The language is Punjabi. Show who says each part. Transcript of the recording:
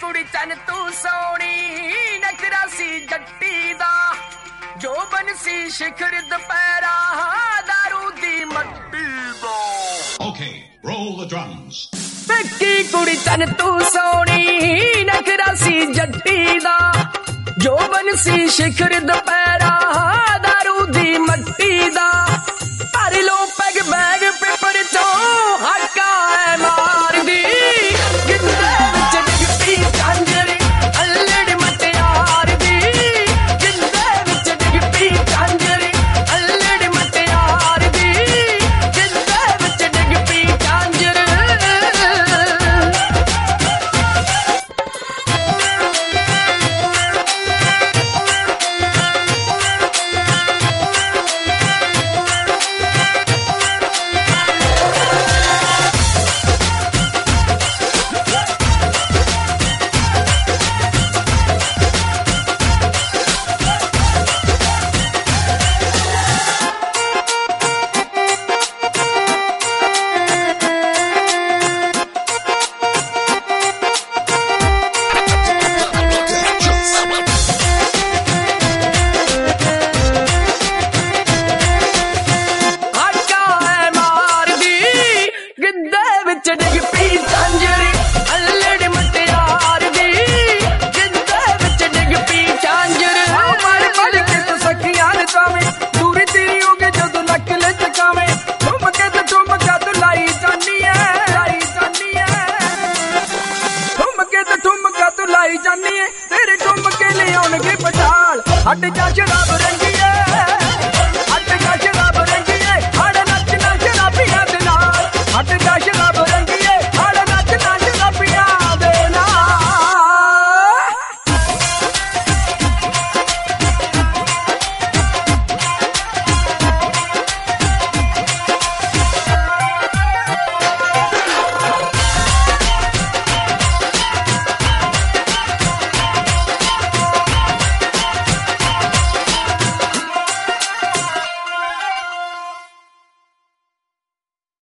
Speaker 1: ਕੁੜੀ ਚੰਨ ਤੂੰ ਸੋਹਣੀ ਨਖਰਾ ਸੀ ਜੱਟੀ ਦਾ ਜੋਬਨ ਸੀ ਸ਼ਿਖਰ ਦੁਪਹਿਰਾ ਦਾਰੂ ਦੀ ਮੱਟੀ ਦਾ
Speaker 2: Okay, roll the drums.
Speaker 1: ਫਿੱਕੀ ਕੁੜੀ ਚੰਨ ਤੂੰ ਸੋਹਣੀ ਨਖਰਾ ਸੀ ਜੱਟੀ ਦਾ ਜੋਬਨ ਸੀ ਸ਼ਿਖਰ ਦੁਪਹਿਰਾ ਦਾਰੂ ਦੀ ਮੱਟੀ ਦਾ ਭਰ ਲੋ ਪੈਗ ਬੈਗ ਪੇਪਰ ਚੋਂ ਹਾਕਾ ਐ ਮਾਰਦੀ ਗਿੱਧੇ ਵਿੱਚ ਡਿੱਗਦੀ ਝਾਂਜਰ ਅੱਲੜ ਮਟਿਆਰ ਦੀ ਗਿੱਧੇ ਵਿੱਚ ਡਿੱਗਦੀ ਝਾਂਜਰ ਅੱਲੜ ਮਟਿਆਰ ਦੀ ਗਿੱਧੇ ਵਿੱਚ ਡਿੱਗਦੀ ਝਾਂਜਰ ਤੇਰੇ ਘੁੰਮ ਕੇ ਲਿਆਉਣਗੇ ਪਛਾਲ ਹੱਟ ਜਾ ਸ਼ਰਾਬ ਰੰਗ